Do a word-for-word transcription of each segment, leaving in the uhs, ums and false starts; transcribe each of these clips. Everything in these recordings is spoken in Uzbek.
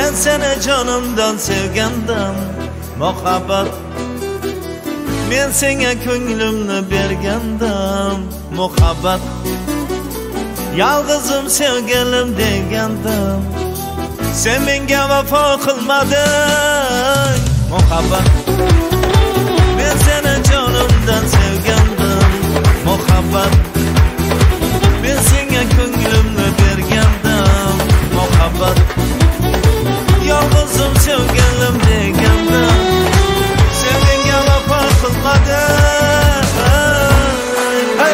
Men seni canımdan sevgandim muhabbat, men senga ko'nglimni bergandim muhabbat, yolg'izim sevgilim degandim, sen menga vafo qilmading muhabbat. Men seni canımdan sevgandim muhabbat, men senga ko'nglimni bergandim muhabbat, yolg'izim sevgilim degandim, sen menga vafo qilmading. Hey!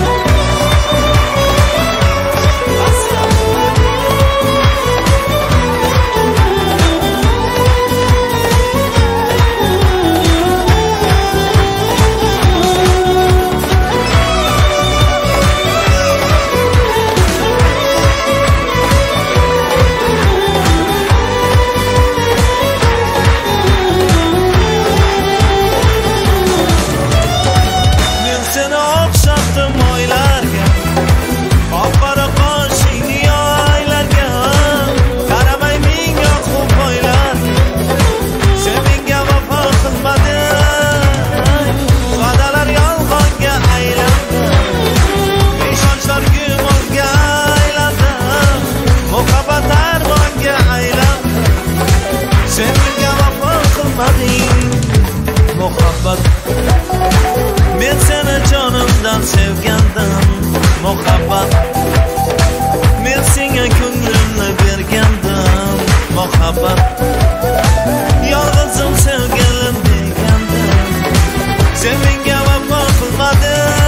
Muhabbat, men seni canımdan sevgandim muhabbat, men senga ko'nglimni bergandim muhabbat, yolg'izim sevgilim degandim, sen menga vafo qilmading.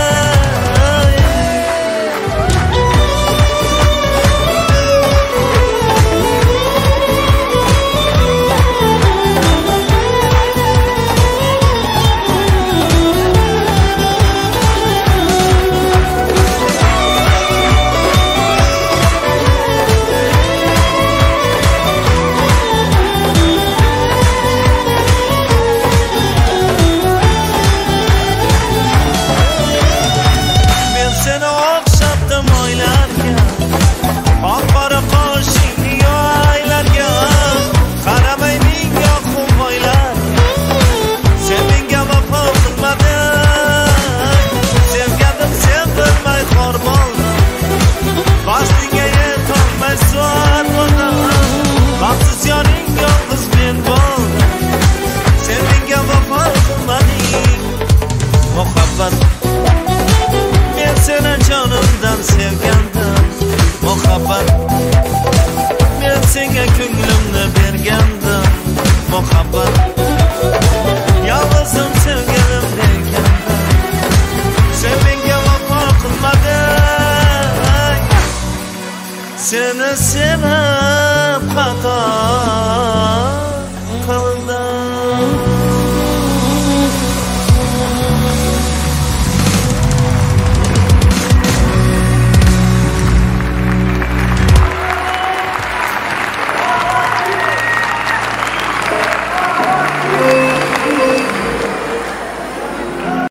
Men seni canımdan sevgandim muhabbat, men senga ko'nglimni bergandim muhabbat, yolg'izim sevgilim degandim, sen menga vafo qilmading. Seni sevaman